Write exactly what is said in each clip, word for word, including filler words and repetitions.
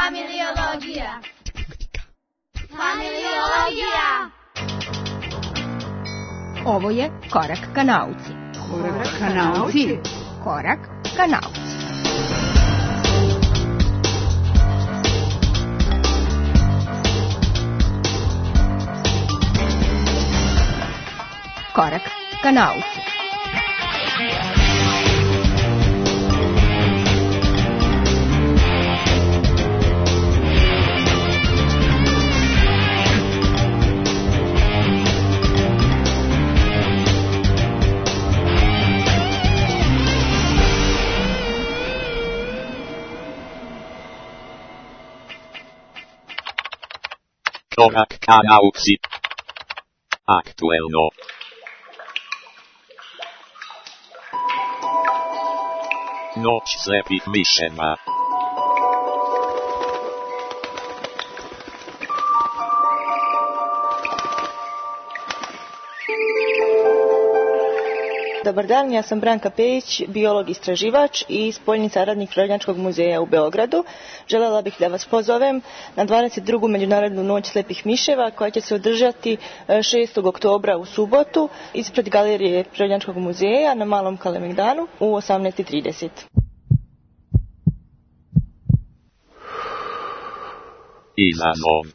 Familiologija. Familiologija. Ovo je Korak ka nauci. Korak ka nauci. Korak ka nauci. Korak ka nauci. Korak ka nauci. Aktuelno. Noć slepih miševa. Dobar dan, ja sam Branka Pejić, biolog istraživač i spoljni saradnik Prirodnjačkog muzeja u Beogradu. Želela bih da vas pozovem na dvadeset drugu Međunarodnu noć slepih miševa koja će se održati šestog oktobra u subotu ispred galerije Prirodnjačkog muzeja na Malom Kalemegdanu u osamnaest i trideset. Izazov.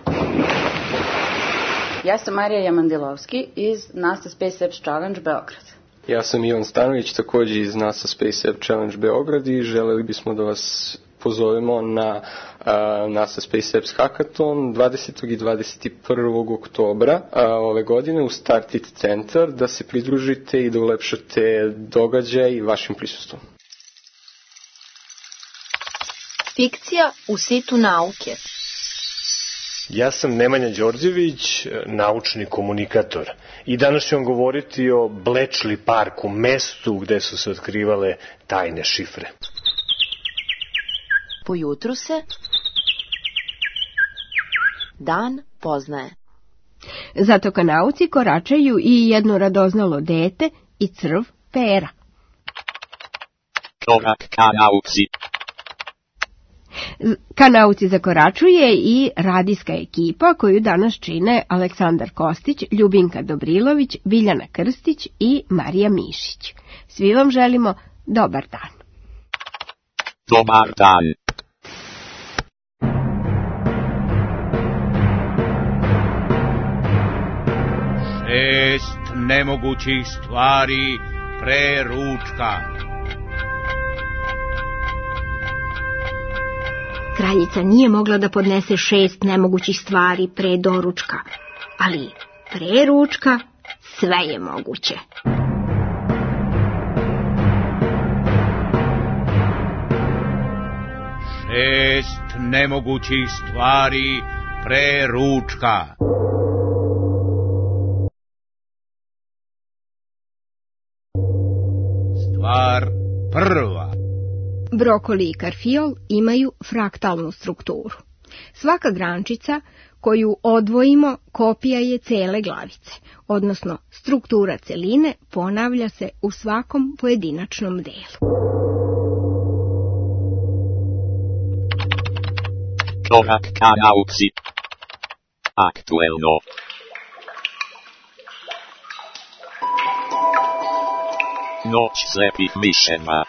Ja sam Marija Jamandilovski iz NASA Space Apps Challenge Beograd. Ja sam Ivan Stanović, također iz NASA Space Apps Challenge Beograd i želeli bismo da vas pozovemo na uh, NASA Space Apps Hackathon dvadesetog i dvadeset prvog oktobra uh, ove godine u Startit Centar, da se pridružite i da ulepšate događaj vašim prisustvom. Fikcija u situ nauke. Ja sam Nemanja Đorđević, naučni komunikator i danas ću vam govoriti o Bletchley parku, mestu gde su se otkrivale tajne šifre. Po jutru se dan poznaje. Zato ka nauci koračaju i jedno radoznalo dete i crv pera. Korak ka nauci. Ka nauci zakoračuje i radijska ekipa koju danas čine Aleksandar Kostić, Ljubinka Dobrilović, Biljana Krstić i Marija Mišić. Svi vam želimo dobar dan. Dobar dan. Šest nemogućih stvari pre ručka. Kraljica nije mogla da podnese šest nemogućih stvari pre doručka, ali pre ručka sve je moguće. Šest nemogućih stvari pre ručka. Stvar prva. Brokoli i karfiol imaju fraktalnu strukturu. Svaka grančica koju odvojimo kopija je cele glavice, odnosno struktura celine ponavlja se u svakom pojedinačnom delu. Korak ka nauci. Aktuelno. Noć slepih miševa.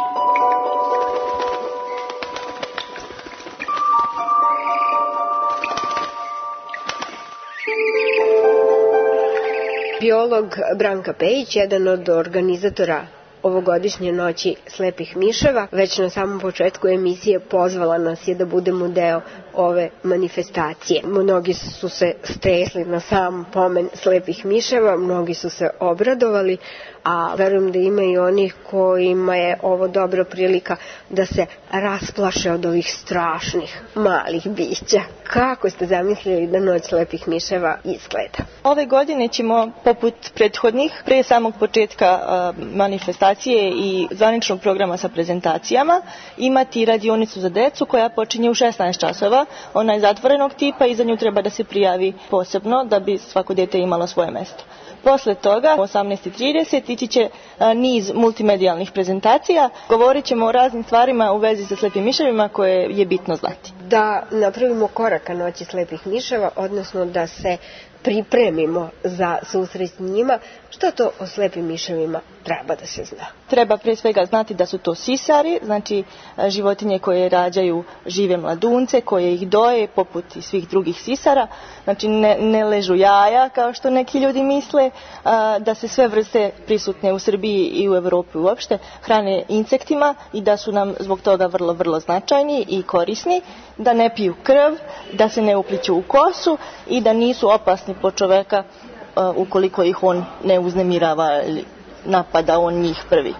Biolog Branka Pejić, jedan od organizatora ovogodišnje noći slepih miševa, već na samom početku emisije pozvala nas je da budemo deo ove manifestacije. Mnogi su se stresli na sam pomen slepih miševa, mnogi su se obradovali, a verujem da ima i onih kojima je ovo dobra prilika da se rasplaše od ovih strašnih malih bića. Kako ste zamislili da noć slepih miševa izgleda? Ove godine ćemo, poput prethodnih, pre samog početka uh, manifestacije, edukacije i zvaničnog programa sa prezentacijama imati radionicu za decu koja počinje u šesnaest časova. Ona je zatvorenog tipa i za nju treba da se prijavi posebno da bi svako dete imalo svoje mesto. Posle toga, u osamnaest i trideset, ići će niz multimedijalnih prezentacija. Govorit ćemo o raznim stvarima u vezi sa slepim miševima koje je bitno znati. Da napravimo korak ka noći slepih miševa, odnosno da se pripremimo za susret s njima, šta to o slepim miševima treba da se zna? Treba pre svega znati da su to sisari, znači životinje koje rađaju žive mladunce, koje ih doje poput i svih drugih sisara, znači ne, ne ležu jaja kao što neki ljudi misle, da se sve vrste prisutne u Srbiji i u Evropi uopšte hrane insektima i da su nam zbog toga vrlo, vrlo značajni i korisni, da ne piju krv, da se ne upliću u kosu i da nisu opasni po čoveka ukoliko ih on ne uznemirava ili napada on njih prvi.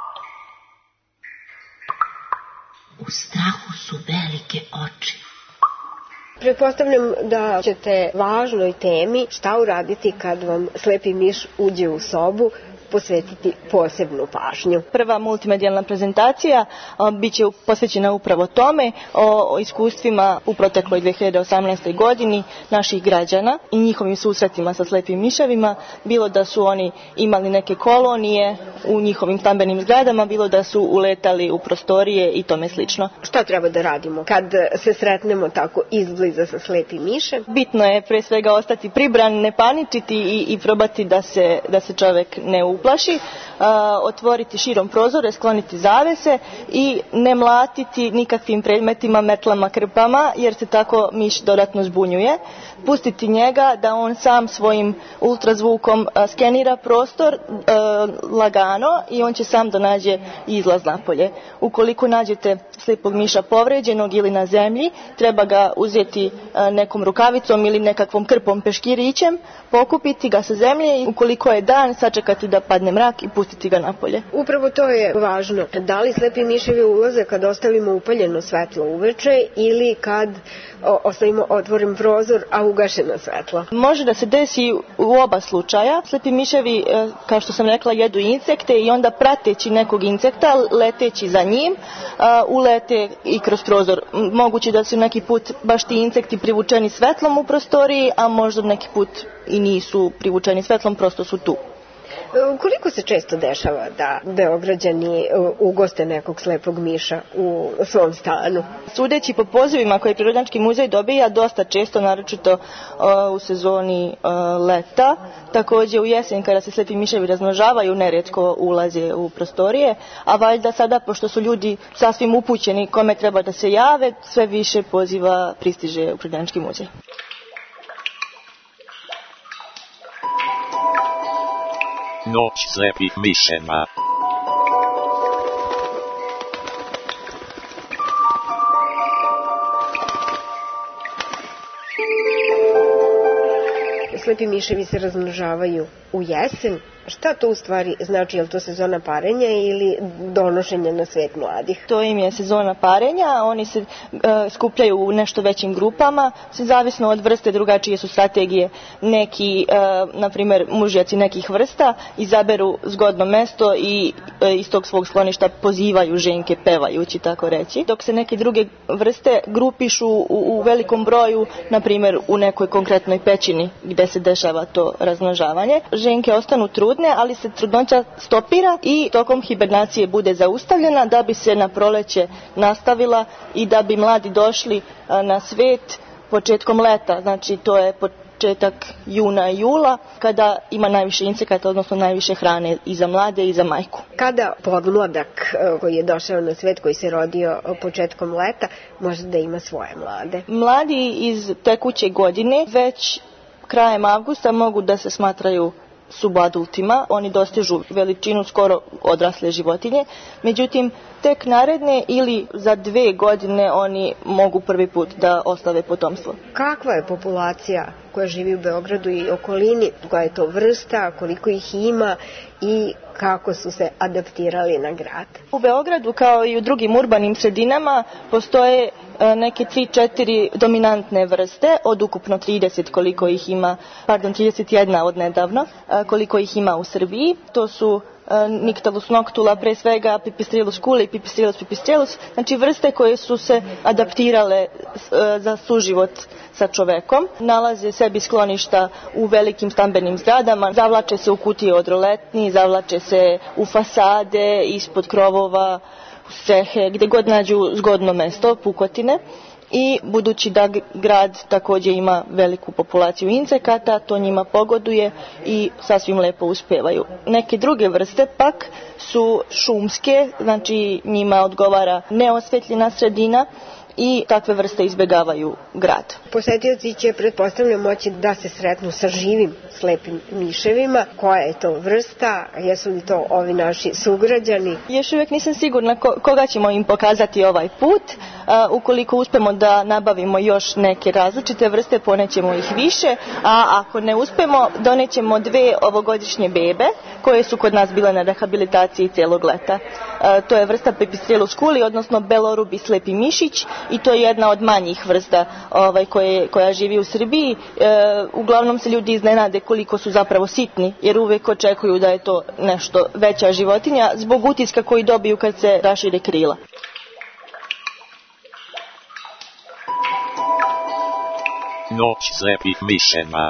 U strahu su velike oči. Pretpostavljam da ćete važnoj temi šta uraditi kad vam slepi miš uđe u sobu posvetiti posebnu pažnju. Prva multimedijalna prezentacija bit će posvećena upravo tome, o, o iskustvima u protekloj dve hiljade osamnaestoj godini naših građana i njihovim susretima sa slepim miševima, bilo da su oni imali neke kolonije u njihovim stambenim zgradama, bilo da su uletali u prostorije i tome slično. Šta treba da radimo kad se sretnemo tako izbliza sa slepim mišem? Bitno je pre svega ostati pribran, ne paničiti i, i probati da se, da se čovek ne uplaši, a, otvoriti širom prozore, skloniti zavese i ne mlatiti nikakvim predmetima, metlama, krpama, jer se tako miš dodatno zbunjuje. Pustiti njega da on sam svojim ultrazvukom a, skenira prostor a, lagano i on će sam da nađe izlaz napolje. Ukoliko nađete slepog miša povređenog ili na zemlji, treba ga uzeti a, nekom rukavicom ili nekakvom krpom peškirićem, pokupiti ga sa zemlje i ukoliko je dan, sačekati da padne mrak i pustiti ga napolje. Upravo to je važno. Da li slepi miševi ulaze kad ostavimo upaljeno svetlo uveče ili kad ostavimo otvoren prozor, a ugašeno svetlo? Može da se desi u oba slučaja. Slepi miševi, kao što sam rekla, jedu insekte i onda prateći nekog insekta, leteći za njim, ulete i kroz prozor. Moguće da su neki put baš ti insekti privučeni svetlom u prostoriji, a možda neki put i nisu privučeni svetlom, prosto su tu. Koliko se često dešava da Beograđani ugoste nekog slepog miša u svom stanu? Sudeći po pozivima koje Prirodnjački muzej dobija, dosta često, naročito uh, u sezoni uh, leta. Takođe u jesen, kada se slepi miševi razmnožavaju, neretko ulaze u prostorije, a valjda sada, pošto su ljudi sasvim upućeni kome treba da se jave, sve više poziva pristiže u Prirodnjački muzej. Noć slepih miševa. Slepi miševi se razmnožavaju u jesen. Šta to u stvari znači? Je li to sezona parenja ili donošenja na svet mladih? To im je sezona parenja, oni se uh, skupljaju u nešto većim grupama, sve zavisno od vrste, drugačije su strategije. Neki, uh, na primjer, mužjaci nekih vrsta izaberu zgodno mesto i uh, iz tog svog skloništa pozivaju ženke pevajući, tako reći. Dok se neke druge vrste grupišu u, u velikom broju, na primjer u nekoj konkretnoj pećini gde se dešava to razmnožavanje. Ženke ostanu trudne, ali se trudnoća stopira i tokom hibernacije bude zaustavljena da bi se na proleće nastavila i da bi mladi došli na svet početkom leta. Znači to je početak juna i jula kada ima najviše insekata, odnosno najviše hrane i za mlade i za majku. Kada podmladak koji je došao na svet, koji se rodio početkom leta, može da ima svoje mlade? Mladi iz tekuće godine već krajem avgusta mogu da se smatraju subadultima, oni dostižu veličinu skoro odrasle životinje, međutim tek naredne ili za dve godine oni mogu prvi put da ostave potomstvo. Kakva je populacija koja živi u Beogradu i okolini, koja je to vrsta, koliko ih ima i kako su se adaptirali na grad? U Beogradu kao i u drugim urbanim sredinama postoje neke tri četiri dominantne vrste od ukupno trideset koliko ih ima, pardon trideset jedna od nedavno, koliko ih ima u Srbiji. To su Nyctalus noctula, pre svega Pipistrellus culi i Pipistrellus pipistrellus, znači vrste koje su se adaptirale za suživot sa čovekom, nalaze sebi skloništa u velikim stambenim zgradama, zavlače se u kutije od roletni, zavlače se u fasade, ispod krovova, u strehe, gde god nađu zgodno mesto, pukotine. I budući da grad također ima veliku populaciju insekata, to njima pogoduje i sasvim lepo uspevaju. Neke druge vrste pak su šumske, znači njima odgovara neosvetljena sredina i takve vrste izbegavaju grad. Posetioci će, pretpostavljam, moći da se sretnu sa živim slepim miševima. Koja je to vrsta? Jesu li to ovi naši sugrađani? Još uvijek nisam sigurna koga ćemo im pokazati ovaj put. A, ukoliko uspemo da nabavimo još neke različite vrste, ponećemo ih više, a ako ne uspemo, donećemo dve ovogodišnje bebe koje su kod nas bile na rehabilitaciji celog leta. A, to je vrsta Pipistrellus culi, odnosno belorubi slepi mišić, i to je jedna od manjih vrsta ovaj, koje, koja živi u Srbiji. E, uglavnom se ljudi iznenade koliko su zapravo sitni, jer uvek očekuju da je to nešto veća životinja zbog utiska koji dobiju kad se rašire krila. Noć slepih miševa.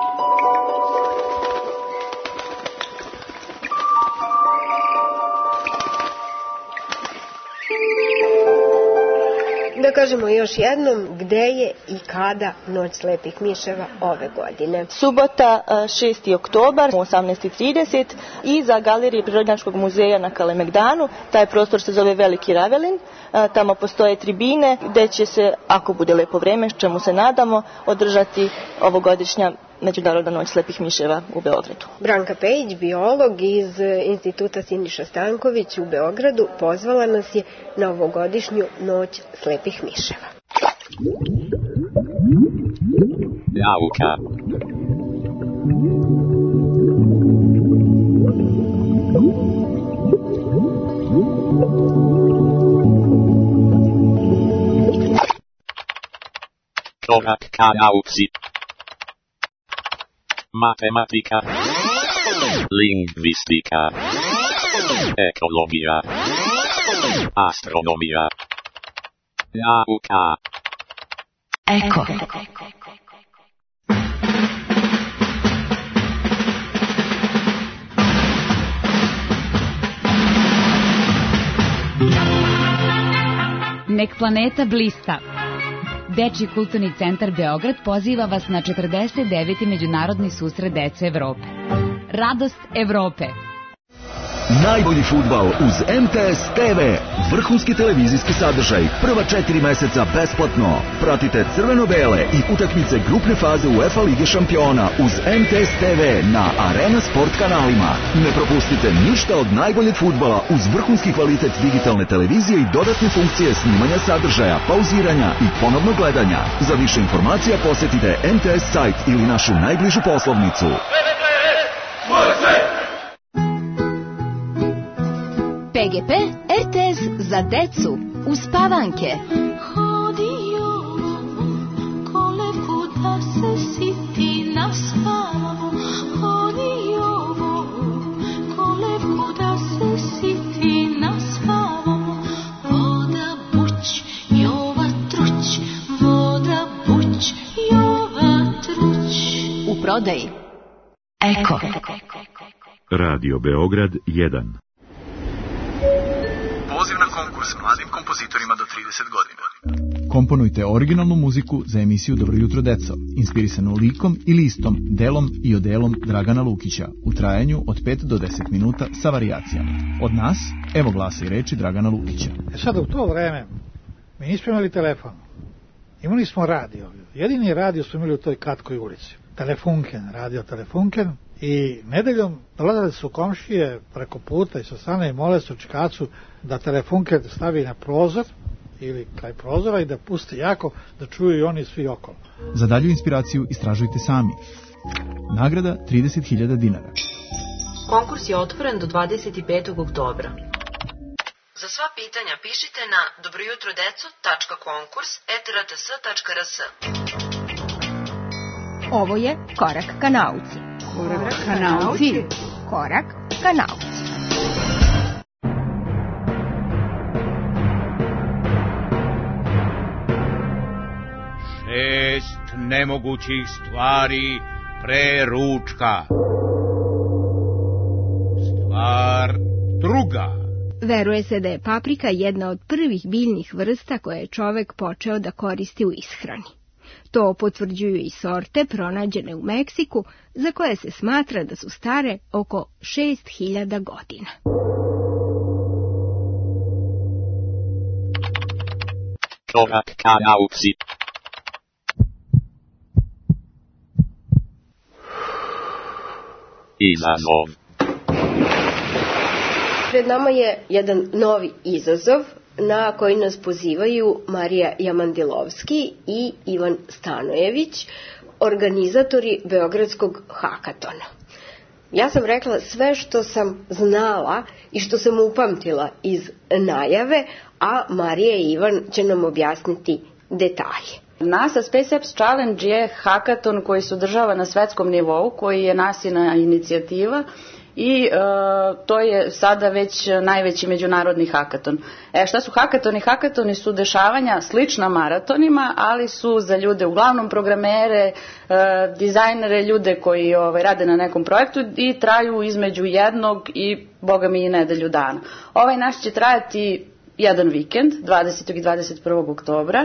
Da kažemo još jednom gde je i kada Noć slepih miševa ove godine. Subota šesti oktobar u osamnaest i trideset i za galerije Prirodnjačkog muzeja na Kalemegdanu. Taj prostor se zove Veliki Ravelin. Tamo postoje tribine gde će se, ako bude lepo vreme, čemu se nadamo, održati ovogodišnja Međunarodna noć slepih miševa u Beogradu. Branka Pejić, biolog iz Instituta Siniša Stanković u Beogradu, pozvala nas je na ovogodišnju noć slepih miševa. Nauka. Korak ka nauci. Matematika, lingvistika, ekologija, astronomija, nauka. Eko. Nek planeta blista. Dečji kulturni centar Beograd poziva vas na četrdeset deveti Međunarodni susret dece Evrope. Radost Evrope. Najbolji fudbal uz M T S T V. Vrhunski televizijski sadržaj. Prva četiri meseca besplatno. Pratite crveno-bele i utakmice grupne faze UEFA Lige šampiona uz M T S T V na Arena Sport kanalima. Ne propustite ništa od najboljeg fudbala uz vrhunski kvalitet digitalne televizije i dodatne funkcije snimanja sadržaja, pauziranja i ponovnog gledanja. Za više informacija posetite M T S sajt ili našu najbližu poslovnicu. P G P R T S za decu uspavanke. Hodio kolevku da se siti naspavamo. Hodio kolevku da se siti naspavamo. Voda buć, jova truć, voda buć, jova truć. U prodaji Eko. Radio Beograd jedan. Poziv na konkurs mladim kompozitorima do trideset godina. Komponujte originalnu muziku za emisiju Dobro jutro deco, inspirisanu likom i listom, delom i odelom Dragana Lukića, u trajanju od pet do deset minuta sa varijacijama. Od nas, evo glasa i reči Dragana Lukića. E sad, u to vreme, mi nismo imali telefon. Imali smo radio. Jedini radio smo imali u toj kratkoj ulici. Telefunken, radio Telefunken. I nedeljom dolazili su komšije preko puta i sa strane i mole su čikacu da Telefunken stavi na prozor ili kraj prozora i da puste jako da čuju i oni svi okolo. Za dalju inspiraciju istražujte sami. Nagrada trideset hiljada dinara. Konkurs je otvoren do dvadeset petog oktobra. Za sva pitanja pišite na dobrojutrodeco tačka konkurs et r t s tačka r s. Ovo je Korak ka nauci. Korak ka nauci. Korak ka nauci. nemogućih stvari pre ručka. Stvar druga. Veruje se da je paprika jedna od prvih biljnih vrsta koje je čovek počeo da koristi u ishrani. To potvrđuju i sorte pronađene u Meksiku, za koje se smatra da su stare oko šest hiljada godina. Korak ka nauci. Izazov. Pred nama je jedan novi izazov na koji nas pozivaju Marija Jamandilovski i Ivan Stanojević, organizatori Beogradskog hakatona. Ja sam rekla sve što sam znala i što sam upamtila iz najave, a Marija i Ivan će nam objasniti detalje. NASA Space Apps Challenge je hakaton koji se održava na svetskom nivou, koji je NASIna inicijativa i e, to je sada već najveći međunarodni hakaton. E, šta su hakatoni? Hakatoni su dešavanja slična maratonima, ali su za ljude, uglavnom programere, e, dizajnere, ljude koji ovaj, rade na nekom projektu i traju između jednog i, boga mi, i nedelju dana. Ovaj naš će trajati jedan vikend, dvadesetog i dvadeset prvog oktobra,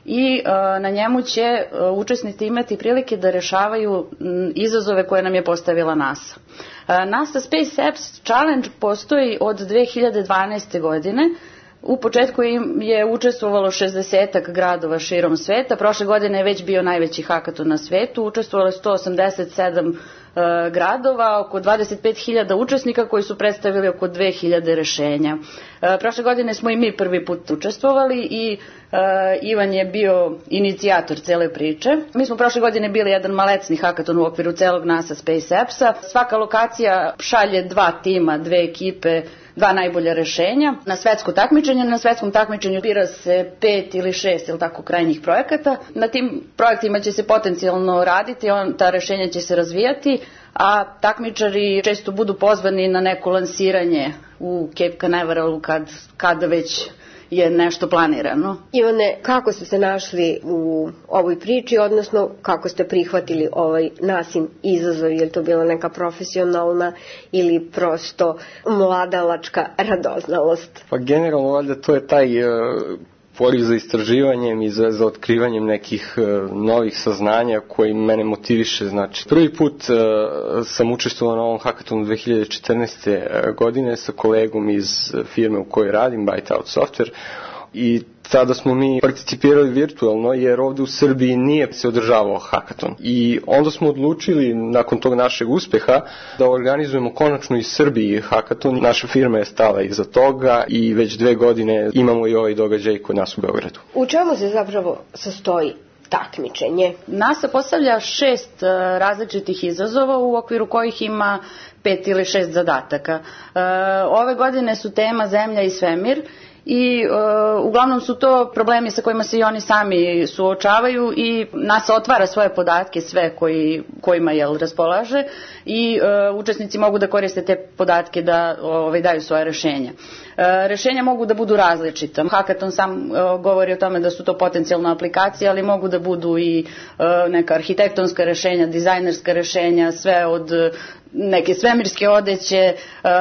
i e, na njemu će e, učesnici imati prilike da rešavaju m, izazove koje nam je postavila NASA. E, NASA Space Apps Challenge postoji od dve hiljade dvanaeste. godine. U početku je učestvovalo šezdesetak gradova širom sveta. Prošle godine je već bio najveći hakaton na svetu. Učestvovalo je sto osamdeset sedam e, gradova, oko dvadeset pet hiljada učesnika koji su predstavili oko dve hiljade rešenja. E, prošle godine smo i mi prvi put učestvovali i e, Ivan je bio inicijator cele priče. Mi smo prošle godine bili jedan malecni hakaton u okviru celog NASA Space Appsa. Svaka lokacija šalje dva tima, dve ekipe, dva najbolja rešenja na svetsko takmičenje. Na svetskom takmičenju bira se pet ili šest, ili tako, krajnjih projekata. Na tim projektima će se potencijalno raditi, on, ta rešenja će se razvijati, a takmičari često budu pozvani na neko lansiranje u Cape Canaveralu kad, kada već je nešto planirano. Ivane, kako ste se našli u ovoj priči, odnosno kako ste prihvatili ovaj nasin izazov? Je li to bila neka profesionalna ili prosto mladalačka radoznalost? Pa generalno, valjda to je taj uh, poriv za istraživanjem i za, za otkrivanjem nekih uh, novih saznanja koji mene motiviše. Znači, prvi put uh, sam učestvovao na ovom hakatonu dve hiljade četrnaeste. godine sa kolegom iz firme u kojoj radim, Byte Out Software, i tada smo mi participirali virtualno jer ovde u Srbiji nije se održavao hakaton. I onda smo odlučili, nakon tog našeg uspeha, da organizujemo konačno i Srbiji hakaton. Naša firma je stala iza toga i već dve godine imamo i ovaj događaj kod nas u Beogradu. U čemu se zapravo sastoji takmičenje? NASA postavlja šest uh, različitih izazova u okviru kojih ima pet ili šest zadataka. Uh, ove godine su tema Zemlja i svemir i uh, uglavnom su to problemi sa kojima se i oni sami suočavaju i NASA otvara svoje podatke, sve koji, kojima jel, raspolaže, i uh, učesnici mogu da koriste te podatke da ovaj, daju svoje rešenja. Uh, rešenja mogu da budu različita. Hakaton sam uh, govori o tome da su to potencijalne aplikacije, ali mogu da budu i uh, neka arhitektonska rešenja, dizajnerska rešenja, sve od neke svemirske odeće,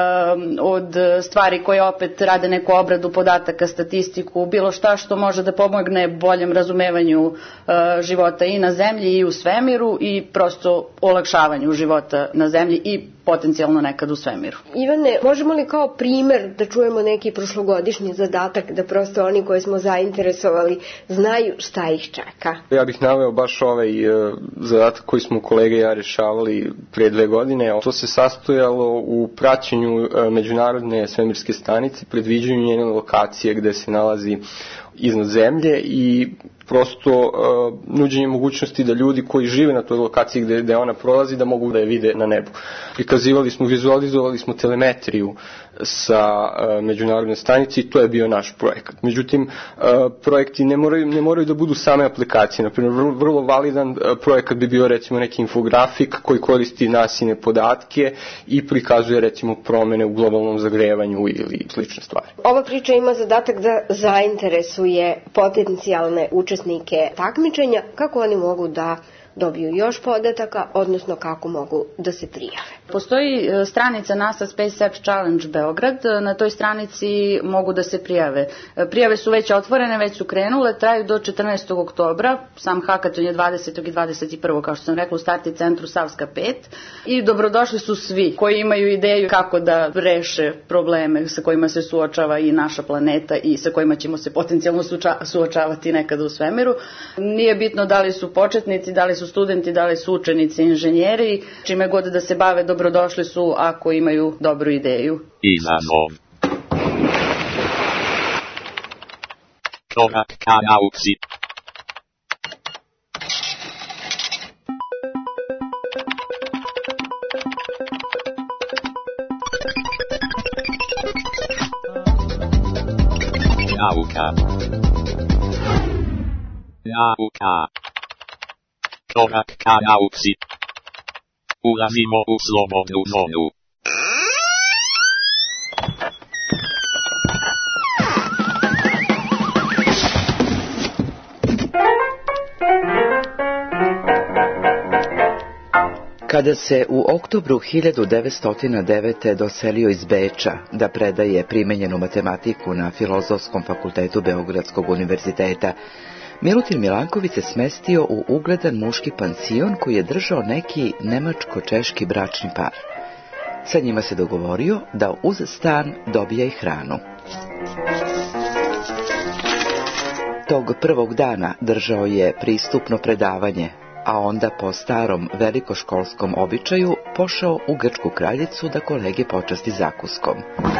od stvari koje opet rade neku obradu podataka, statistiku, bilo šta što može da pomogne boljem razumevanju života i na zemlji i u svemiru i prosto olakšavanju života na zemlji i potencijalno nekad u svemiru. Ivane, možemo li kao primer da čujemo neki prošlogodišnji zadatak, da prosto oni koji smo zainteresovali znaju šta ih čeka? Ja bih naveo baš ovaj uh, zadatak koji smo kolege i ja rešavali pre dve godine. To se sastojalo u praćenju uh, međunarodne svemirske stanice, predviđanju njene lokacije gde se nalazi iznad zemlje i prosto uh, nuđenje mogućnosti da ljudi koji žive na toj lokaciji gde, gde ona prolazi da mogu da je vide na nebu. Prikazivali smo, vizualizovali smo telemetriju sa uh, međunarodne stanice i to je bio naš projekat. Međutim, uh, projekti ne moraju, ne moraju da budu same aplikacije. Naprimjer, vrlo, vrlo validan uh, projekat bi bio recimo neki infografik koji koristi nasine podatke i prikazuje recimo promene u globalnom zagrevanju ili slične stvari. Ova priča ima zadatak da zainteresuje savjetuje potencijalne učesnike takmičenja kako oni mogu da dobiju još podataka, odnosno kako mogu da se prijave. Postoji stranica NASA Space Apps Challenge Beograd, na toj stranici mogu da se prijave. Prijave su već otvorene, već su krenule, traju do četrnaestog oktobra, sam hakaton je dvadesetog i dvadeset prvog kao što sam rekla u Starti centru Savska pet i dobrodošli su svi koji imaju ideju kako da reše probleme sa kojima se suočava i naša planeta i sa kojima ćemo se potencijalno suočavati nekada u svemiru. Nije bitno da li su početnici, da li su studenti, da li su učenici, inženjeri, čime god da se bave, dobrodošli su ako imaju dobru ideju. Izazov. Korak ka nauci. Nauka. Nauka. Korak ka nauci. Ulazimo u slobodnu zonu. Kada se u oktobru hiljadu devetsto devete. doselio iz Beča da predaje primenjenu matematiku na Filozofskom fakultetu Beogradskog univerziteta, Milutin Milanković se smestio u ugledan muški pansion koji je držao neki nemačko-češki bračni par. Sa njima se dogovorio da uz stan dobija i hranu. Tog prvog dana držao je pristupno predavanje, a onda po starom velikoškolskom običaju pošao u Grčku kraljicu da kolege počasti zakuskom.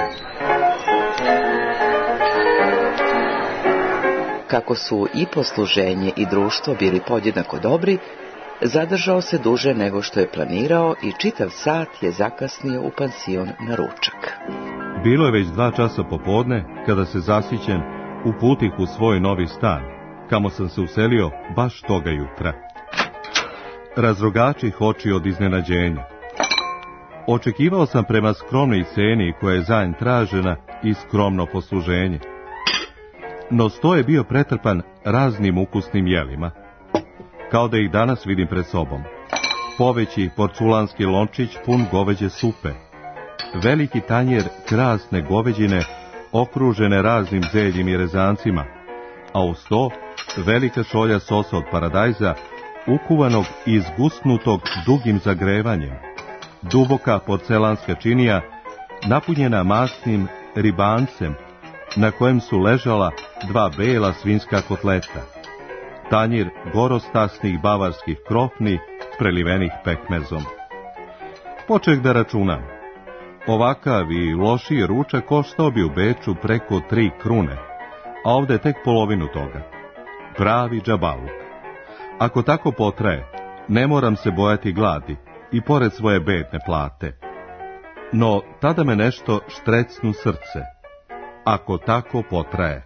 Kako su i posluženje i društvo bili podjednako dobri, zadržao se duže nego što je planirao i čitav sat je zakasnio u pansion na ručak. Bilo je već dva časa popodne kada se zasićen uputih u svoj novi stan, kamo sam se uselio baš toga jutra. Razrogačih oči od iznenađenja. Očekivao sam prema skromnoj ceni koja je za nj tražena i skromno posluženje. No sto je bio pretrpan raznim ukusnim jelima, kao da ih danas vidim pred sobom. Poveći porculanski lončić pun goveđe supe, veliki tanjer krasne goveđine okružene raznim zeljim i rezancima, a uz to velika šolja sosa od paradajza, ukuvanog i izgusnutog dugim zagrevanjem, duboka porcelanska činija, napunjena masnim ribancem, na kojem su ležala dva bela svinjska kotleta, tanjir gorostasnih bavarskih krofni, prelivenih pekmezom. Počeh da računam. Ovakav i lošiji ručak koštao bi u Beču preko tri krune, a ovde tek polovinu toga. Pravi džabaluk. Ako tako potraje, ne moram se bojati gladi, i pored svoje bedne plate. No, tada me nešto štrecnu srce. Ako tako potraje.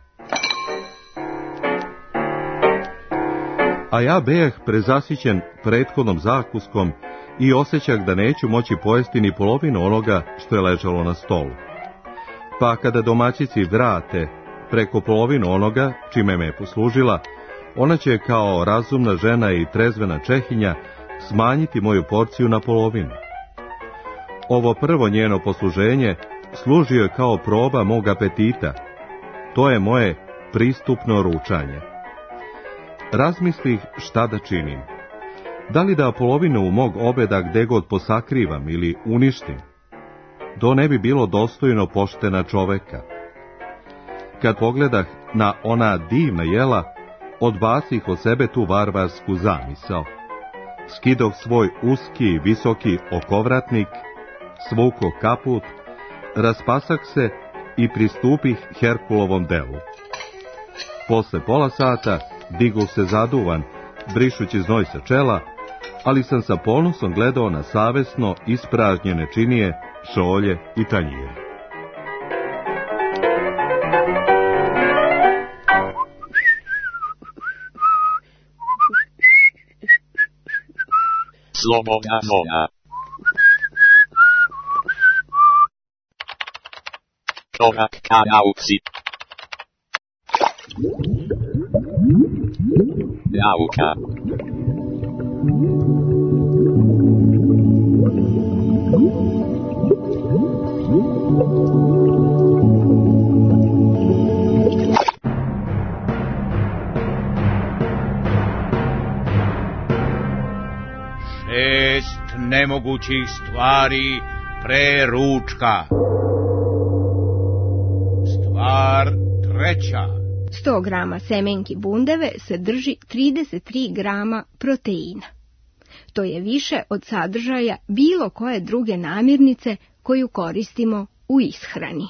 A ja bejah prezasićen prethodnom zakuskom i osjećak da neću moći pojesti ni polovinu onoga što je ležalo na stolu. Pa kada domaćici vrate preko polovinu onoga čime me je poslužila, ona će kao razumna žena i trezvena Čehinja smanjiti moju porciju na polovinu. Ovo prvo njeno posluženje služio je kao proba mog apetita. To je moje pristupno ručanje. Razmislih šta da činim. Da li da polovinu mog obeda gde god posakrivam ili uništim? To ne bi bilo dostojno poštena čoveka. Kad pogledah na ona divna jela, odbacih od sebe tu varvarsku zamisao. Skidoh svoj uski i visoki okovratnik, svuko kaput, raspasah se i pristupih Herkulovom delu. Posle pola sata digu se zaduvan, brišući znoj sa čela, ali sam sa ponosom gledao na savesno ispražnjene činije, šolje i tanjire. Slobodna zona. Korak ka nauci. Nauka. Šest nemogućih stvari pre ručka. Stvar treća. sto grama semenki bundeve sadrži trideset tri grama proteina. To je više od sadržaja bilo koje druge namirnice koju koristimo u ishrani.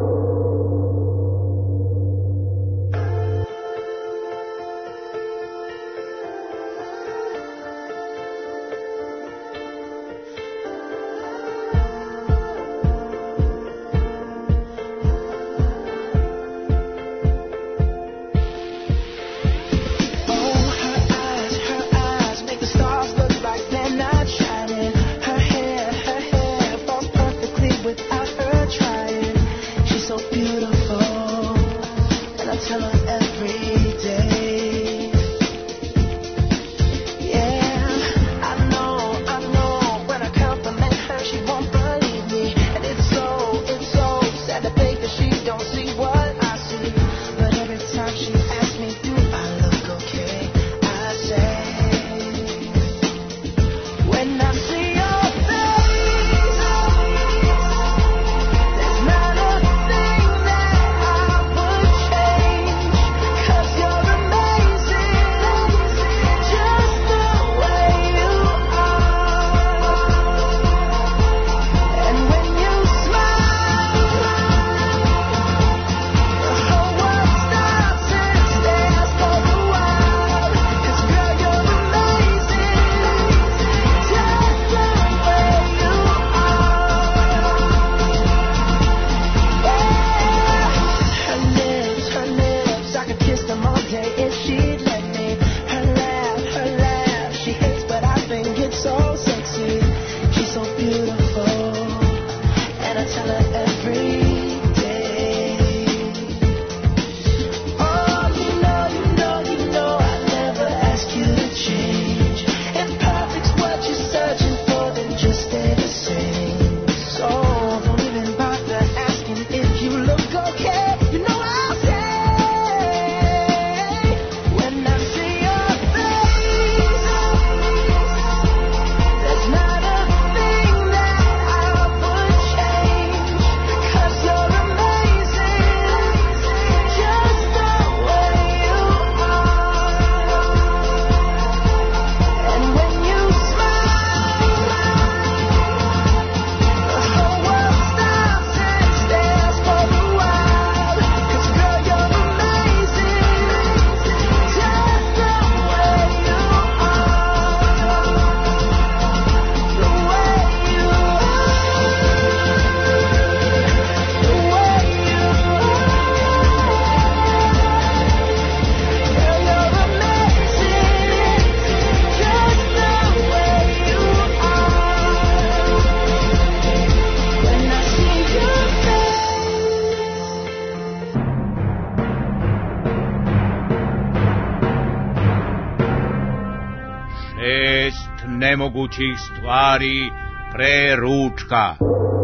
Nemogućih stvari pre ručka.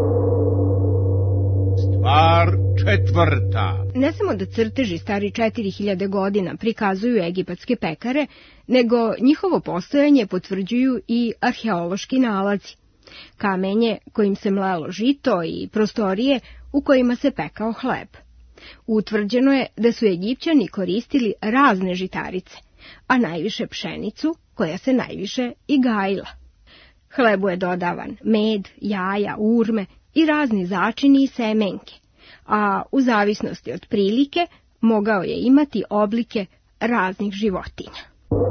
Stvar četvrta. Ne samo da crteži stari četiri hiljade godina prikazuju egipatske pekare, nego njihovo postojanje potvrđuju i arheološki nalazi. Kamenje kojim se mlelo žito i prostorije u kojima se pekao hleb. Utvrđeno je da su Egipćani koristili razne žitarice, a najviše pšenicu, koja se najviše i gajila. Hlebu je dodavan med, jaja, urme i razni začini i semenke, a u zavisnosti od prilike mogao je imati oblike raznih životinja.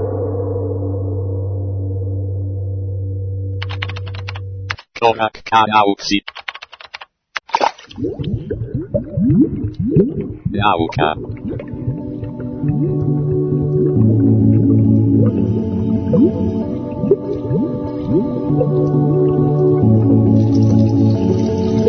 Korak ka nauci. Nauka.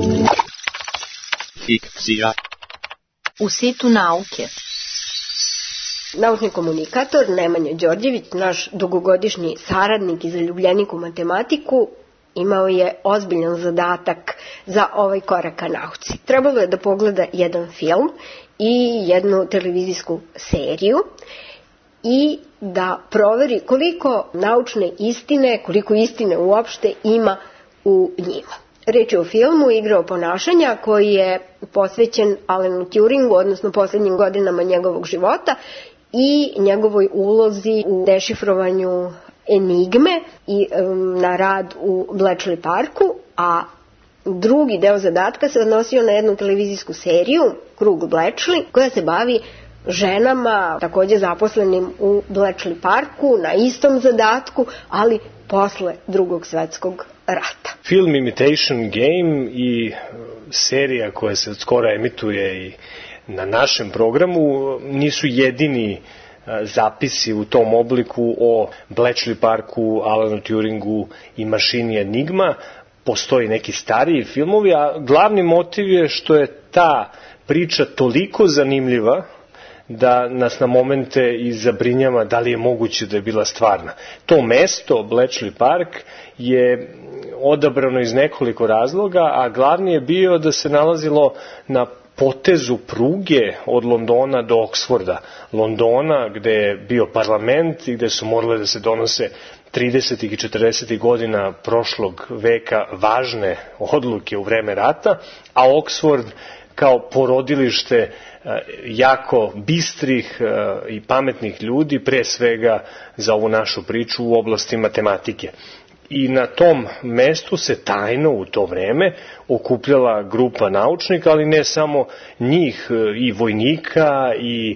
Fikcija. U situ nauke. Naučni komunikator Nemanja Đorđević, naš dugogodišnji saradnik i zaljubljenik u matematiku, imao je ozbiljan zadatak za ovaj korak ka nauci. Trebalo je da pogleda jedan film i jednu televizijsku seriju i da proveri koliko naučne istine, koliko istine uopšte ima u njima. Reč je o filmu Igra ponašanja koji je posvećen Alanu Turingu, odnosno poslednjim godinama njegovog života i njegovoj ulozi u dešifrovanju enigme i um, na rad u Bletchley Parku, a drugi deo zadatka se odnosio na jednu televizijsku seriju, Krug Bletchley, koja se bavi ženama takođe zaposlenim u Bletchley Parku na istom zadatku, ali posle Drugog svetskog rata. Film Imitation Game i serija koja se od skora emituje i na našem programu nisu jedini zapisi u tom obliku o Bletchley Parku, Alanu Turingu i mašini Enigma. Postoji neki stariji filmovi, a glavni motiv je što je ta priča toliko zanimljiva da nas na momente i zabrinjava da li je moguće da je bila stvarna. To mesto, Bletchley Park, je odabrano iz nekoliko razloga, a glavni je bio da se nalazilo na potezu pruge od Londona do Oksforda. Londona, gde je bio parlament i gde su morale da se donose tridesetih i četrdesetih godina prošlog veka važne odluke u vreme rata, a Oksford kao porodilište jako bistrih i pametnih ljudi, pre svega za ovu našu priču u oblasti matematike. I na tom mestu se tajno u to vreme okupljala grupa naučnika, ali ne samo njih, i vojnika, i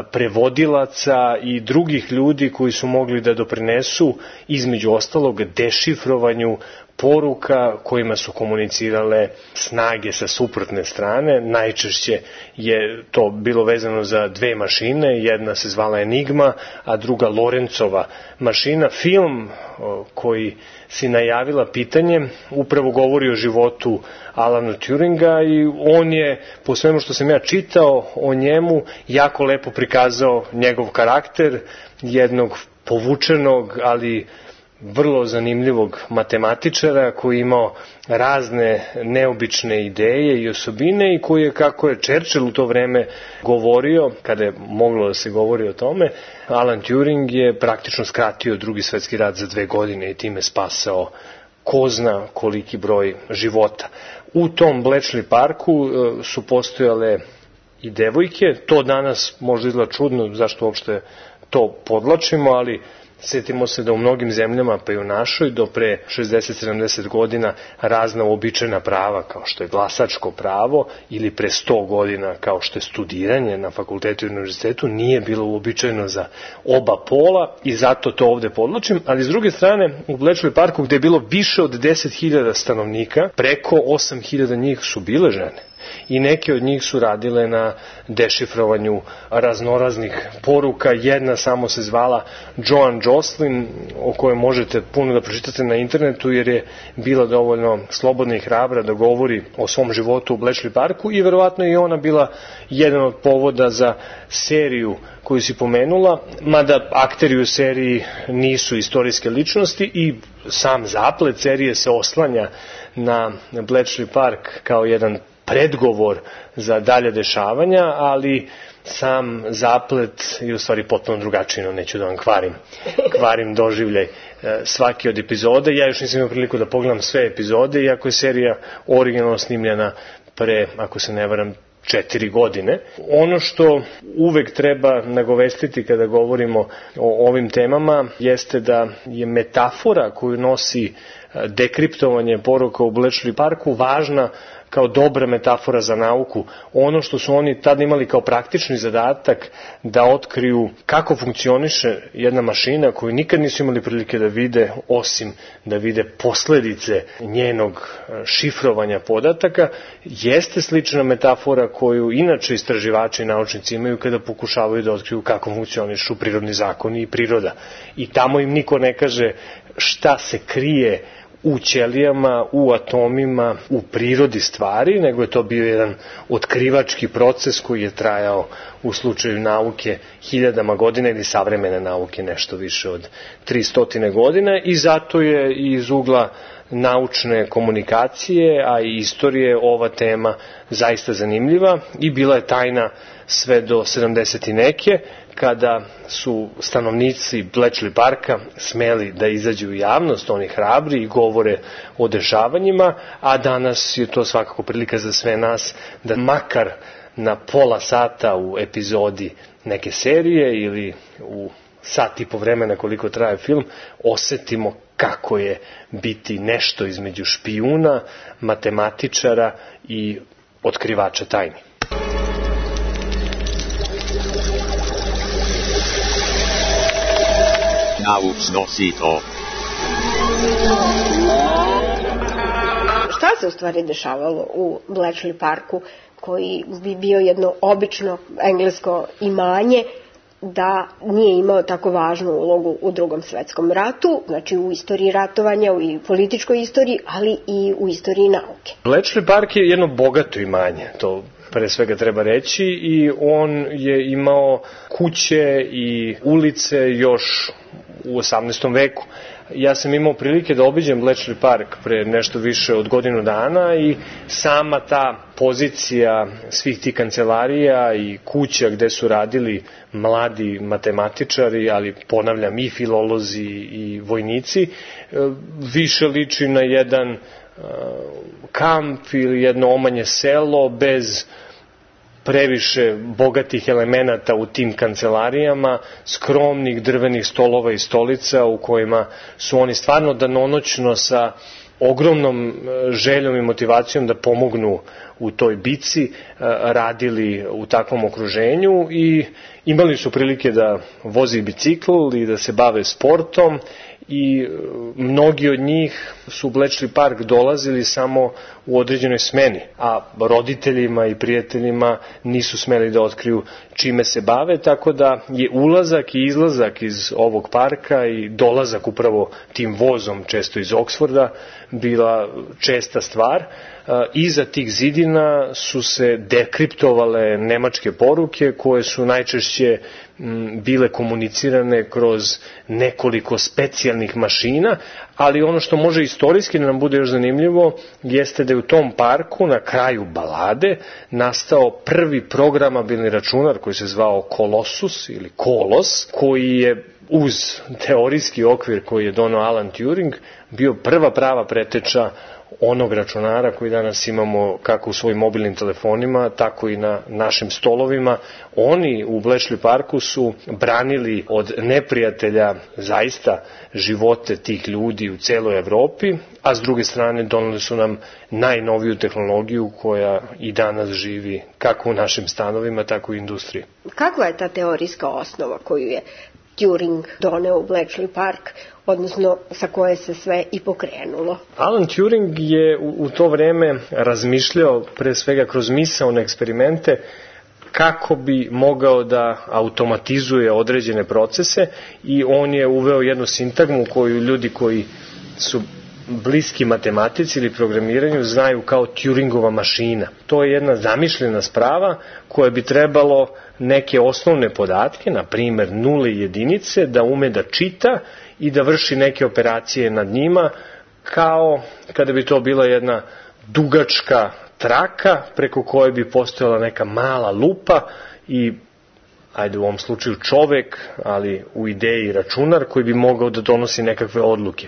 prevodilaca, i drugih ljudi koji su mogli da doprinesu, između ostalog, dešifrovanju poruka kojima su komunicirale snage sa suprotne strane. Najčešće je to bilo vezano za dve mašine, jedna se zvala Enigma, a druga Lorencova mašina. Film koji si najavila pitanje upravo govori o životu Alana Turinga i on je, po svemu što sam ja čitao o njemu, jako lepo prikazao njegov karakter, jednog povučenog, ali vrlo zanimljivog matematičara koji je imao razne neobične ideje i osobine i koji je, kako je Churchill u to vreme govorio, kada je moglo da se govori o tome, Alan Turing je praktično skratio Drugi svetski rat za dve godine i time spasao ko zna koliki broj života. U tom Bletchley Parku su postojale i devojke, to danas možda izgleda čudno zašto uopšte to podlačimo, ali sjetimo se da u mnogim zemljama, pa i u našoj, do pre šezdeset sedamdeset godina razna uobičajena prava, kao što je glasačko pravo, ili pre sto godina, kao što je studiranje na fakultetu i univerzitetu, nije bilo uobičajeno za oba pola i zato to ovde podlačim. Ali s druge strane, u Bletchley Parku, gde je bilo više od deset hiljada stanovnika, preko osam hiljada njih su bile žene. I neke od njih su radile na dešifrovanju raznoraznih poruka. Jedna samo se zvala Joan Jocelyn, o kojoj možete puno da pročitate na internetu, jer je bila dovoljno slobodna i hrabra da govori o svom životu u Bletchley Parku i verovatno i ona bila jedan od povoda za seriju koju si pomenula, mada akteri u seriji nisu istorijske ličnosti i sam zaplet serije se oslanja na Bletchley Park kao jedan predgovor za dalje dešavanja, ali sam zaplet je u stvari potpuno drugačiji, no neću da vam kvarim, kvarim doživljaj svaki od epizode. Ja još nisam imao priliku da pogledam sve epizode, iako je serija originalno snimljena pre, ako se ne varam, četiri godine. Ono što uvek treba nagovestiti kada govorimo o ovim temama jeste da je metafora koju nosi dekriptovanje poruka u Bletchley Parku važna kao dobra metafora za nauku. Ono što su oni tad imali kao praktični zadatak da otkriju kako funkcioniše jedna mašina koju nikad nisu imali prilike da vide, osim da vide posledice njenog šifrovanja podataka, jeste slična metafora koju inače istraživači i naučnici imaju kada pokušavaju da otkriju kako funkcionišu prirodni zakoni i priroda. I tamo im niko ne kaže šta se krije u ćelijama, u atomima, u prirodi stvari, nego je to bio jedan otkrivački proces koji je trajao u slučaju nauke hiljadama godina ili savremene nauke nešto više od tristo godina i zato je iz ugla naučne komunikacije, a i istorije ova tema zaista zanimljiva i bila je tajna sve do sedamdeset i neke, kada su stanovnici Bletchley Parka smeli da izađu u javnost, oni hrabri i govore o dešavanjima, a danas je to svakako prilika za sve nas da makar na pola sata u epizodi neke serije ili u sat i po vremena koliko traje film, osetimo kako je biti nešto između špijuna, matematičara i otkrivača tajni. Naučno sito. Šta se u stvari dešavalo u Bletchley Parku, koji bi bio jedno obično englesko imanje, da nije imao tako važnu ulogu u Drugom svetskom ratu, znači u istoriji ratovanja, u političkoj istoriji, ali i u istoriji nauke. Bletchley Park je jedno bogato imanje, to pre svega treba reći, i on je imao kuće i ulice još u osamnaestom veku. Ja sam imao prilike da obiđem Bletchley Park pre nešto više od godinu dana i sama ta pozicija svih tih kancelarija i kuća gde su radili mladi matematičari, ali ponavljam i filolozi i vojnici, više liči na jedan kamp ili jedno omanje selo bez previše bogatih elemenata u tim kancelarijama, skromnih drvenih stolova i stolica u kojima su oni stvarno danonoćno sa ogromnom željom i motivacijom da pomognu u toj bici radili u takvom okruženju i imali su prilike da vozi bicikl i da se bave sportom i mnogi od njih su u Bletchley Park dolazili samo u određenoj smeni, a roditeljima i prijateljima nisu smeli da otkriju čime se bave, tako da je ulazak i izlazak iz ovog parka i dolazak upravo tim vozom, često iz Oxforda, bila česta stvar. Iza tih zidina su se dekriptovale nemačke poruke koje su najčešće bile komunicirane kroz nekoliko specijalnih mašina, ali ono što može istorijski da nam bude još zanimljivo jeste da je u tom parku na kraju balade nastao prvi programabilni računar koji se zvao Colossus ili Kolos, koji je uz teorijski okvir koji je donao Alan Turing bio prva prava preteča onog računara koji danas imamo kako u svojim mobilnim telefonima, tako i na našim stolovima. Oni u Bletchley Parku su branili od neprijatelja zaista živote tih ljudi u celoj Evropi, a s druge strane doneli su nam najnoviju tehnologiju koja i danas živi kako u našim stanovima, tako i u industriji. Kakva je ta teorijska osnova koju je Turing doneo u Bletchley Park, odnosno sa koje se sve i pokrenulo? Alan Turing je u, u to vreme razmišljao pre svega kroz misaone eksperimente kako bi mogao da automatizuje određene procese i on je uveo jednu sintagmu koju ljudi koji su bliski matematici ili programiranju znaju kao Turingova mašina. To je jedna zamišljena sprava koja bi trebalo neke osnovne podatke, na primer nule i jedinice, da ume da čita i da vrši neke operacije nad njima, kao kada bi to bila jedna dugačka traka preko koje bi postojala neka mala lupa i, ajde u ovom slučaju čovek, ali u ideji računar koji bi mogao da donosi nekakve odluke.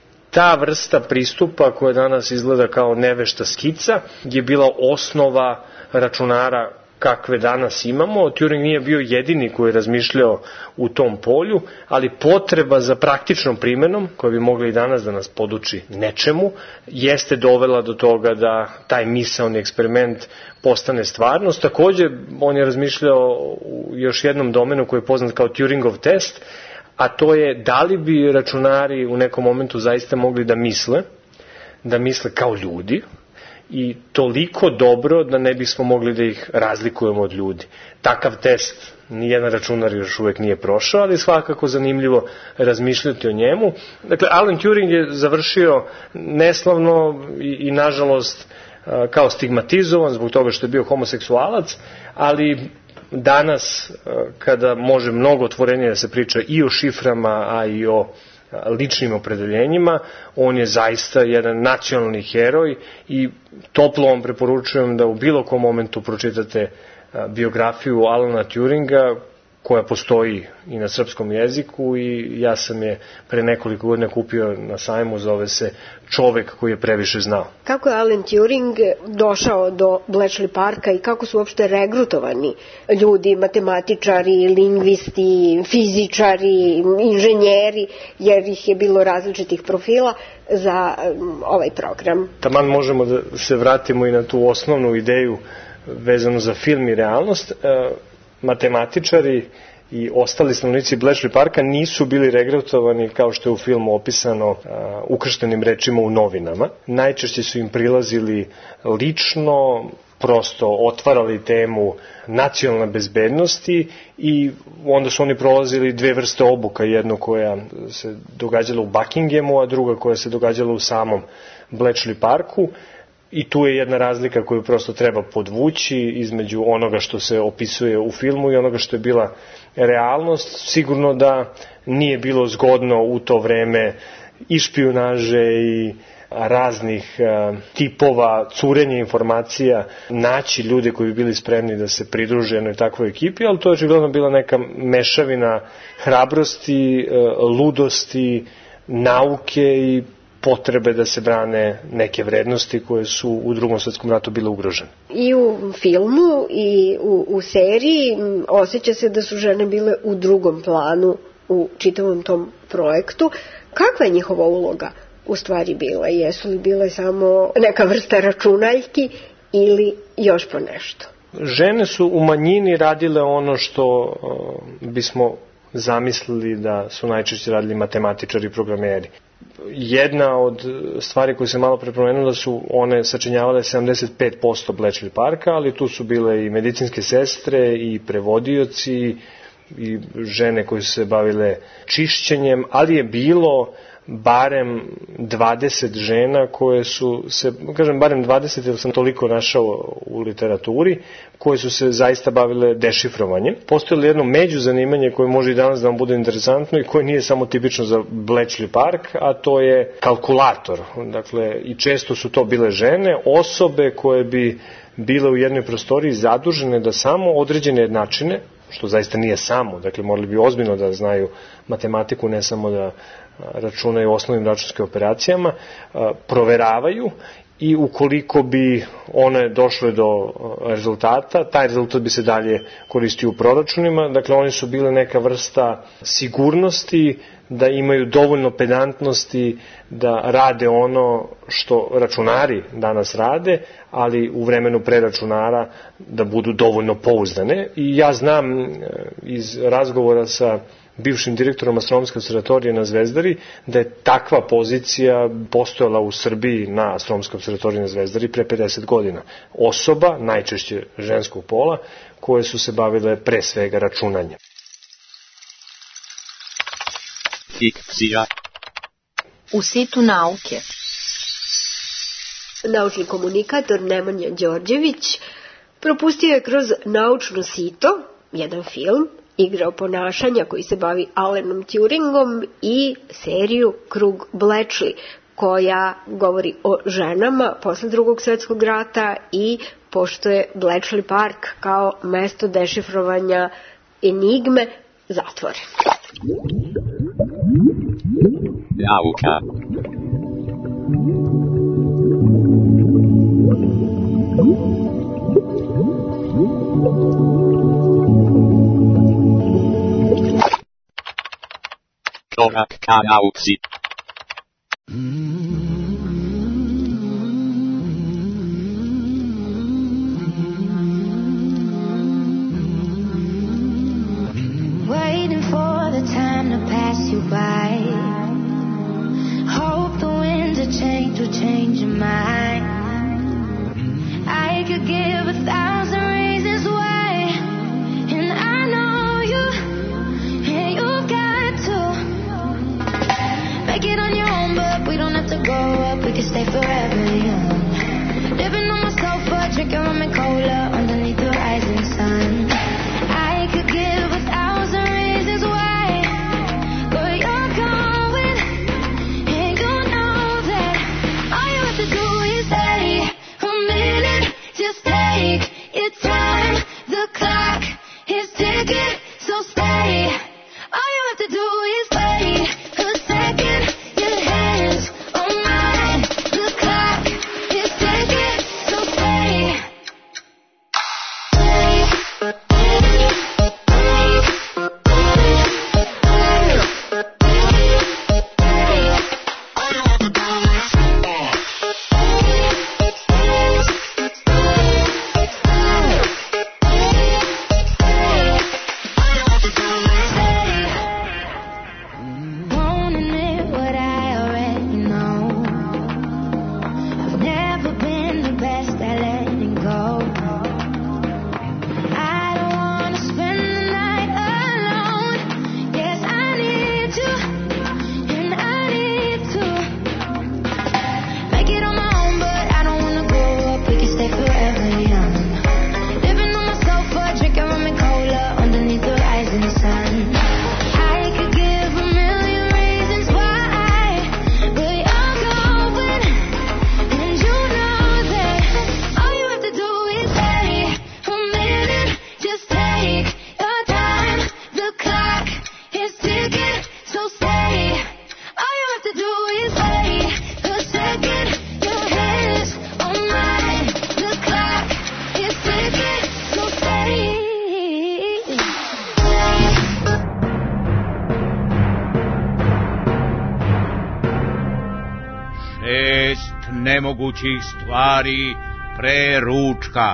Ta vrsta pristupa koja danas izgleda kao nevešta skica je bila osnova računara kakve danas imamo. Turing nije bio jedini koji je razmišljao u tom polju, ali potreba za praktičnom primenom, koja bi mogla i danas da nas poduči nečemu, jeste dovela do toga da taj misaoni eksperiment postane stvarnost. Takođe, on je razmišljao u još jednom domenu koji je poznat kao Turingov test, a to je da li bi računari u nekom momentu zaista mogli da misle, da misle kao ljudi i toliko dobro da ne bismo mogli da ih razlikujemo od ljudi. Takav test nijedan računar još uvek nije prošao, ali svakako zanimljivo razmišljati o njemu. Dakle, Alan Turing je završio neslavno i, i nažalost kao stigmatizovan zbog toga što je bio homoseksualac, ali danas kada može mnogo otvorenije da se priča i o šiframa, a i o ličnim opredeljenjima, on je zaista jedan nacionalni heroj i toplo vam preporučujem da u bilo kom momentu pročitate biografiju Alana Turinga, koja postoji i na srpskom jeziku i ja sam je pre nekoliko godina kupio na sajmu, zove se Čovek koji je previše znao. Kako je Alan Turing došao do Bletchley Parka i kako su uopšte regrutovani ljudi, matematičari, lingvisti, fizičari, inženjeri, jer ih je bilo različitih profila za ovaj program? Taman možemo da se vratimo i na tu osnovnu ideju vezano za film i realnost. Matematičari i ostali stanovnici Bletchley Parka nisu bili regrutovani kao što je u filmu opisano uh, ukrštenim rečima u novinama. Najčešće su im prilazili lično, prosto otvarali temu nacionalne bezbednosti i onda su oni prolazili dve vrste obuka, jedno koja se događala u Buckinghamu, a druga koja se događala u samom Bletchley Parku. I tu je jedna razlika koju prosto treba podvući između onoga što se opisuje u filmu i onoga što je bila realnost. Sigurno da nije bilo zgodno u to vreme i špijunaže i raznih uh, tipova curenja informacija naći ljude koji bi bili spremni da se pridruže jednoj takvoj ekipi, ali to je očigledno bila neka mešavina hrabrosti, uh, ludosti, nauke i potrebe da se brane neke vrednosti koje su u Drugom svetskom ratu bile ugrožene. I u filmu i u, u seriji osjeća se da su žene bile u drugom planu u čitavom tom projektu. Kakva je njihova uloga u stvari bila? Jesu li bile samo neka vrsta računaljki ili još po nešto? Žene su u manjini radile ono što uh, bismo zamislili da su najčešće radili matematičari i programeri. Jedna od stvari koje se malo prepomenula su one sačinjavale sedamdeset pet posto Bletchley Parka, ali tu su bile i medicinske sestre i prevodioci i žene koje su se bavile čišćenjem, ali je bilo barem dvadeset žena koje su se, kažem barem dvadeset jer sam toliko našao u literaturi, koje su se zaista bavile dešifrovanjem. Postojalo jedno međuzanimanje koje može i danas da vam bude interesantno i koje nije samo tipično za Bletchley Park, a to je kalkulator. Dakle, i često su to bile žene, osobe koje bi bile u jednoj prostoriji zadužene da samo određene jednačine, što zaista nije samo, dakle morali bi ozbiljno da znaju matematiku, ne samo da računaju osnovnim računskim operacijama, proveravaju i ukoliko bi one došle do rezultata, taj rezultat bi se dalje koristio u proračunima. Dakle, oni su bile neka vrsta sigurnosti, da imaju dovoljno pedantnosti da rade ono što računari danas rade, ali u vremenu pre računara da budu dovoljno pouzdane. I ja znam iz razgovora sa bivšim direktorom Astronomske observatorije na Zvezdari da je takva pozicija postojala u Srbiji na Astronomskoj observatoriji na Zvezdari pre pedeset godina. Osoba, najčešće ženskog pola, koje su se bavile pre svega računanjem. Fikcija. U situ nauke. Naučni komunikator Nemanja Đorđević propustio je kroz naučno sito jedan film, igrao ponašanja koji se bavi Alanom Turingom i seriju Krug Bletchley, koja govori o ženama posle Drugog svjetskog rata i pošto je Bletchley Park kao mesto dešifrovanja enigme zatvoren. Nauka. Korak ka nauci. Waiting for the time to pass you by. Hope the winds of change will change your mind. I could give a thousand reasons why, and I know you, and you've got to make it on your own, but we don't have to grow up, we can stay forever young. Living on my sofa, drinking rum and cola underneath the rising sun. I could give a thousand reasons why, but you're going, and you know that all you have to do is stay a minute. Just take your time, the clock is ticking, so stay. All you have to do is wait a second, your hands on mine, the clock is ticking, so stay. Won't admit what I already know. I've never been the best at letting go. I don't wanna spend the night alone. Yes, I need you, and I need to make it on my own, but I don't wanna grow up, we can stay forever young. Living on my sofa, drinking rum and cola underneath the rising sun. I could give a million reasons why, but you're going, and you know that all you have to do is stay a minute. Just take your time, the clock is ticking, so stay. All you have to do is wait a second, your hands on mine, the clock is ticking, so stay. Šest nemogućih stvari pre ručka.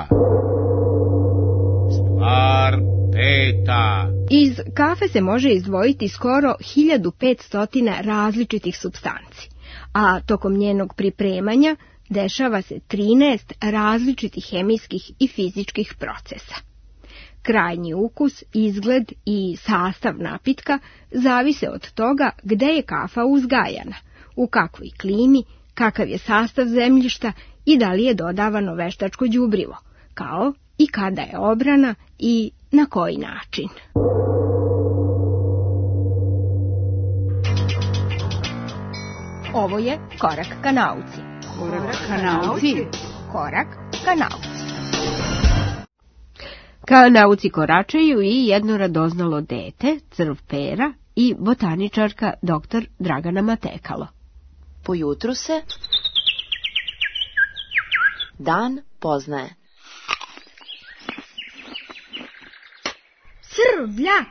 Stvar peta. Iz kafe se može izdvojiti skoro hiljadu petsto različitih supstanci, a tokom njenog pripremanja dešava se trinaest različitih hemijskih i fizičkih procesa. Krajnji ukus, izgled i sastav napitka zavise od toga gde je kafa uzgajana, u kakvoj klimi, kakav je sastav zemljišta i da li je dodavano veštačko đubrivo, kao i kada je obrana i na koji način. Ovo je Korak ka nauci. Korak ka nauci. Korak ka nauci. Ka nauci koračaju i jedno radoznalo dete, crv pera, i botaničarka doktor Dragana Matekalo. Po jutru se dan poznaje. Crv, bljak.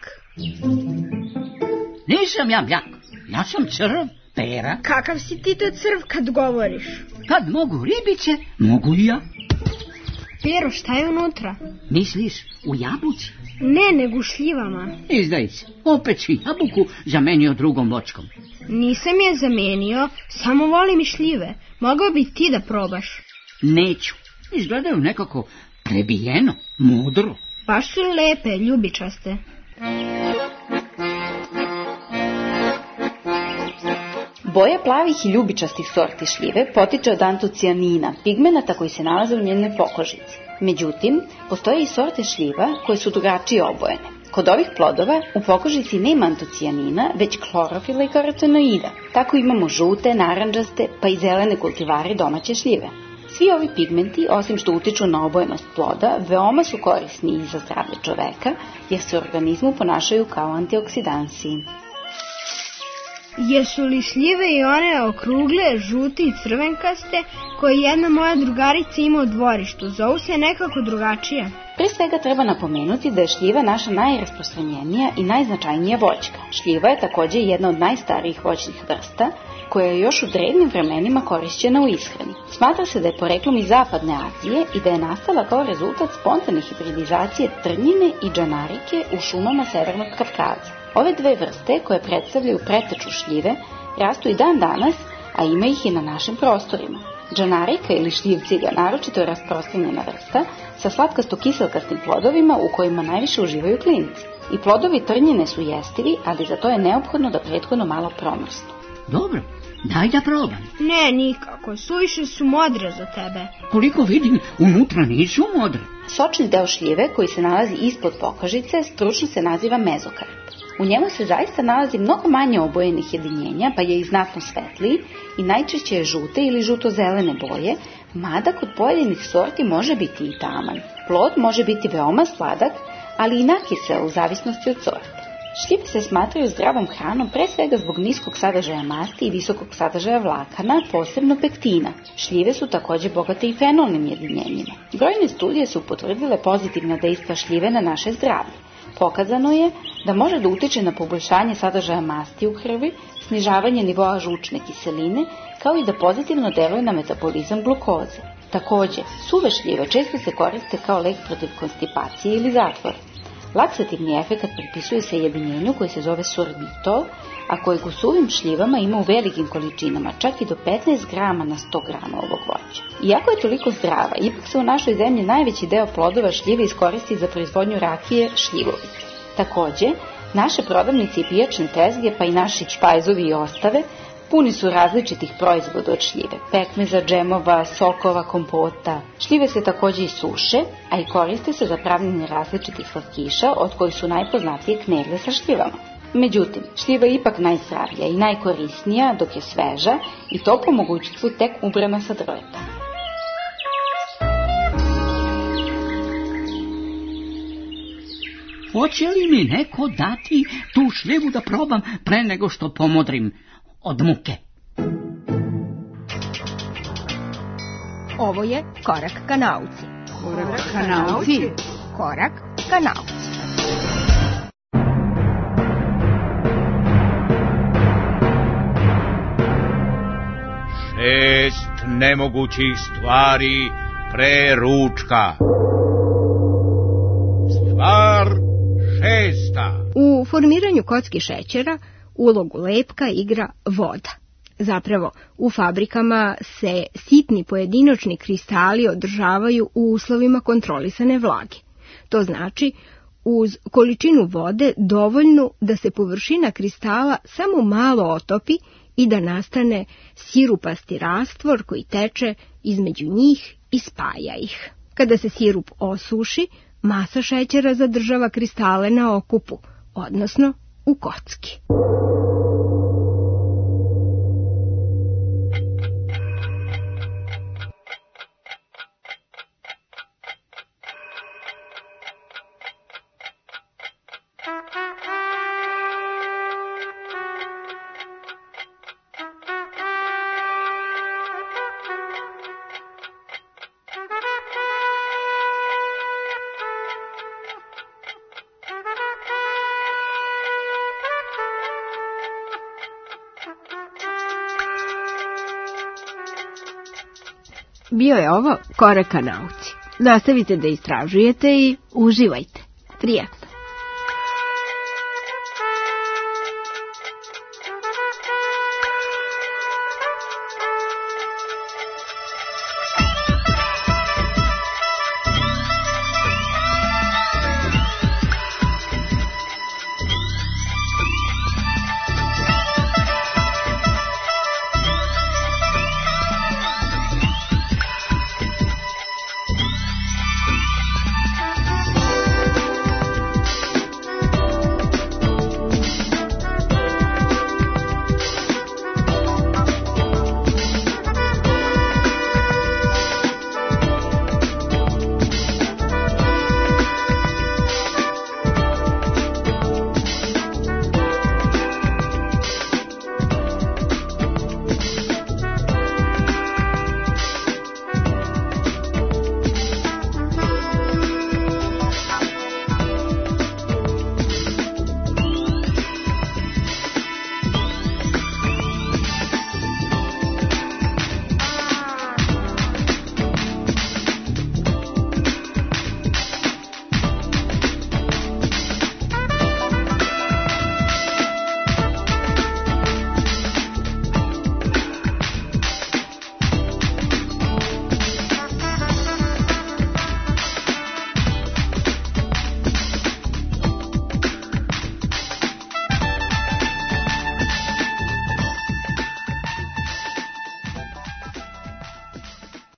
Nisam ja bljak, ja sam crv pera. Kakav si ti to crv kad govoriš? Kad mogu ribice, mogu i ja. Pero, šta je unutra? Misliš u jabuci? Ne, nego u šljivama. Izdajice, opet si jabuku zamenio drugom vočkom. Nisam je zamenio, samo volim i šljive. Mogao bi ti da probaš. Neću, izgledaju nekako prebijeno, mudro. Baš su lepe, ljubičaste. Boja plavih i ljubičastih sorti šljive potiče od antocijanina, pigmenata koji se nalaze u njenoj pokožici. Međutim, postoje i sorte šljiva koje su drugačije obojene. Kod ovih plodova u pokožici nema antocijanina, već klorofila i karotenoida. Tako imamo žute, narandžaste, pa i zelene kultivare domaće šljive. Svi ovi pigmenti, osim što utiču na obojenost ploda, veoma su korisni i za zdravlje čoveka, jer se u organizmu ponašaju kao antioksidansi. Jesu li šljive i one okrugle, žute i crvenkaste, koje jedna moja drugarica ima u dvorištu? Zovu se nekako drugačije. Pre svega treba napomenuti da je šljiva naša najrasprostranjenija i najznačajnija voćka. Šljiva je takođe jedna od najstarijih voćnih vrsta, koja je još u drevnim vremenima korišćena u ishrani. Smatra se da je poreklom iz zapadne Azije i da je nastala kao rezultat spontane hibridizacije trnjine i džanarike u šumama Severnog Kavkaza. Ove dve vrste, koje predstavljaju preteču šljive, rastu i dan danas, a ima ih i na našim prostorima. Džanarika ili šljivciga naročito je rasprostranjena vrsta sa slatkasto-kiselkastim plodovima u kojima najviše uživaju klinci. I plodovi trnjine su jestivi, ali za to je neophodno da prethodno malo promrsnu. Dobro, daj da probam. Ne, nikako, suviše su modre za tebe. Koliko vidim, unutra nisu modre. Sočni deo šljive koji se nalazi ispod pokažice stručno se naziva mezokarp. U njemu se zaista nalazi mnogo manje obojenih jedinjenja, pa je i znatno svetliji i najčešće je žute ili žuto-zelene boje, mada kod pojedinih sorti može biti i taman. Plod može biti veoma sladak, ali i nakisel u zavisnosti od sorte. Šljive se smatraju zdravom hranom pre svega zbog niskog sadržaja masti i visokog sadržaja vlakana, posebno pektina. Šljive su također bogate i fenolnim jedinjenjima. Brojne studije su potvrdile pozitivna dejstva šljive na naše zdravlje. Pokazano je da može da utiče na poboljšanje sadržaja masti u krvi, snižavanje nivoa žučne kiseline, kao i da pozitivno deluje na metabolizam glukoze. Također, suve šljive često se koriste kao lek protiv konstipacije ili zatvora. Laksativni efekat pripisuje se jedinjenju koji se zove sorbitol, a kojeg u suvim šljivama ima u velikim količinama, čak i do petnaest grama na sto grama ovog voća. Iako je toliko zdrava, ipak se u našoj zemlji najveći deo plodova šljive iskoristi za proizvodnju rakije šljivovice. Također, naše prodavnice i pijačne tezge, pa i naši špajzovi i ostave, puni su različitih proizvoda od šljive, pekmeza, džemova, sokova, kompota. Šljive se također i suše, a i koriste se za pravljenje različitih slatkiša, od kojih su najpoznatije knedle sa šljivama. Međutim, šljiva je ipak najzdravija i najkorisnija dok je sveža i to po mogućstvu tek ubrana sa drveta. Hoće li mi neko dati tu šljivu da probam pre nego što pomodrim od muke? Ovo je Korak ka nauci. Korak ka nauci. Korak ka nauci. Šest nemogućih stvari pre ručka. Stvar šesta. U formiranju kocki šećera ulogu lepka igra voda. Zapravo, u fabrikama se sitni pojedinačni kristali održavaju u uslovima kontrolisane vlage. To znači uz količinu vode dovoljnu da se površina kristala samo malo otopi i da nastane sirupasti rastvor koji teče između njih i spaja ih. Kada se sirup osuši, masa šećera zadržava kristale na okupu, odnosno u kocki. Bio je ovo Korak ka nauci. Nastavite da istražujete i uživajte. Prijatno.